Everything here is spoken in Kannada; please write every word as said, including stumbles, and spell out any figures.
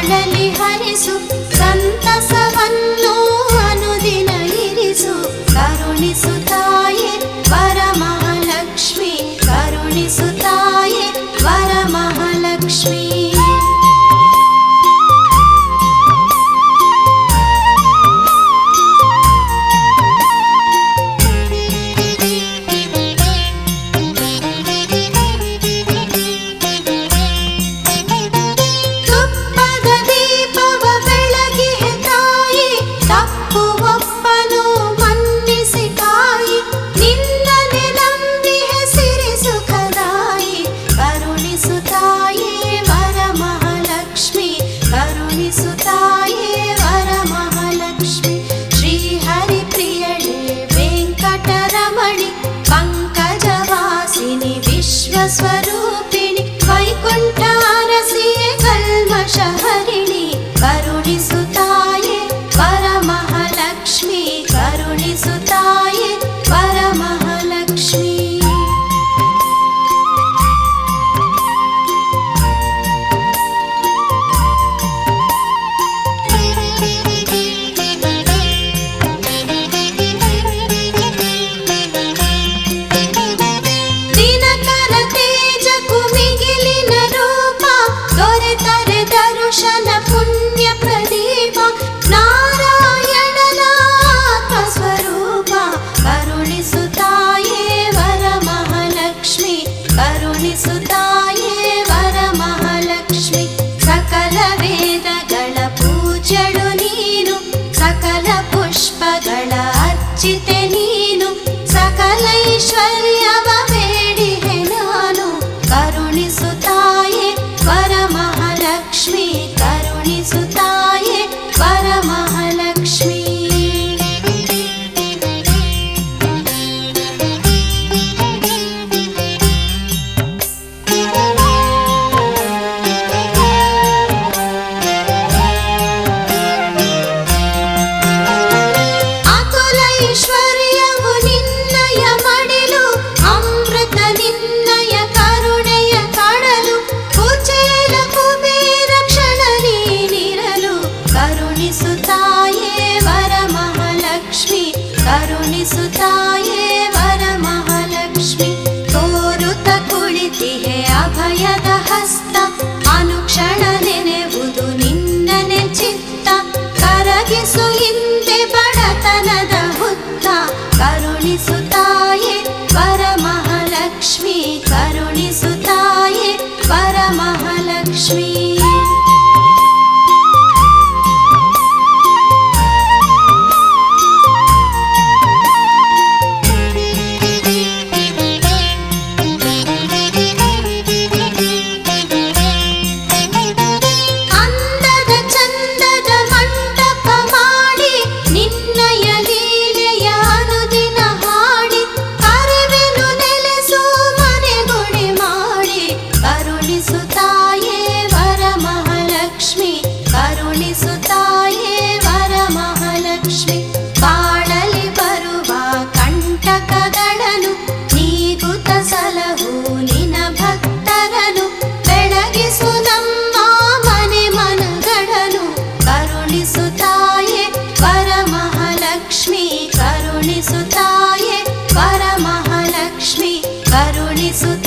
ಬಾಳಲಿ ಹರಿಸು ಸಂತಸವನ್ನು ಅನುದಿನ ಇರಿಸು ಕರುಣಿಸು ತಾಯೇ ವರಮಹಾಲಕ್ಷ್ಮಿ ಕರುಣಿಸು ತಾಯೇ ವರಮಹಾಲಕ್ಷ್ಮಿ स्वरूपिणि वैकुण्ठारसिये कल्मषहरिणि करुणिसु ताये वरमहालक्ष्मी करुणिसु ताये वरमहालक्ष्मी पुण्य प्रदीप नारायणन आत्मस्वरूप करुणिसु ताये वरमहालक्ष्मी करुणिसु ताये वरमहालक्ष्मी सकल वेदಗಳ ಪೂಜ್ಯಳು ನೀನು सकल ಪುಷ್ಪಗಳ ಅರ್ಚಿತೆ ನೀನು सकल ಐಶ್ವರ್ಯವ ಬೇಡಿಹೆ ನಾನು ಕರುಣಿಸು ತಾಯೇ ವರಮಹಾಲಕ್ಷ್ಮಿ ಕರುಣಿಸು ತಾಯೇ ವರಮಹಾಲಕ್ಷ್ಮಿ ಅತುಲ ಐಶ್ವರ್ಯವು ನಿನ್ನಯ ಮಡಿಲು ಅಮೃತ ನಿನ್ನಯ ಕರುಣೆಯ ಕಡಲು ಕುಚೇಲ ಕುಬೇರ ಕ್ಷಣಲಿ ನಿರಲು ಕರುಣಿಸು ತಾಯೇ ವರಮಹಾಲಕ್ಷ್ಮಿ ಕರುಣಿಸು ತಾಯೇ ವರಮಹಾಲಕ್ಷ್ಮಿ ತೋರುತ್ತ ಕುಳಿತಿಹೆ ಅಭಯದ ಹಸ್ತ ಅನುಕ್ಷಣ ನೆನೆವುದು ನಿನ್ನನೆ ಚಿತ್ತ ಕರಗಿಸು ಹಿಂದೆ ಬಡತನದ ಹುತ್ತ ಕರುಣಿಸು ತಾಯೇ ವರಮಹಾಲಕ್ಷ್ಮಿ ಕರುಣಿಸು ತಾಯೇ ವರಮಹಾಲಕ್ಷ್ಮಿ ಅಂದದ ಚಂದದ ಮಂಟಪ ಮಾಡಿ ನಿನ್ನಯ ಲೀಲೆಯ ಅನುದಿನ ಹಾಡಿ ಕರೆವೆನು ನೆಲೆಸು ಮನೆಗುಡಿ ಮಾಡಿ ಕರುಣಿಸು ತಾಯೇ ವರಮಹಾಲಕ್ಷ್ಮಿ ಕರುಣಿಸು ತಾಯೇ ವರಮಹಾಲಕ್ಷ್ಮಿ ಬಾಳಲಿ ಬರುವ ಕಂಟಕಗಳನ್ನು ನೀಗುತ್ತ ಸಲಹು ನಿನ ಭಕ್ತರನು ಬೆಳಗಿಸು ನಮ್ಮ ಮನೆ ಮನಗಳನ್ನು ಕರುಣಿಸು ತಾಯೇ ವರಮಹಾಲಕ್ಷ್ಮಿ ಕರುಣಿಸು ತಾಯೇ ವರಮಹಾಲಕ್ಷ್ಮಿ ಕರುಣಿಸು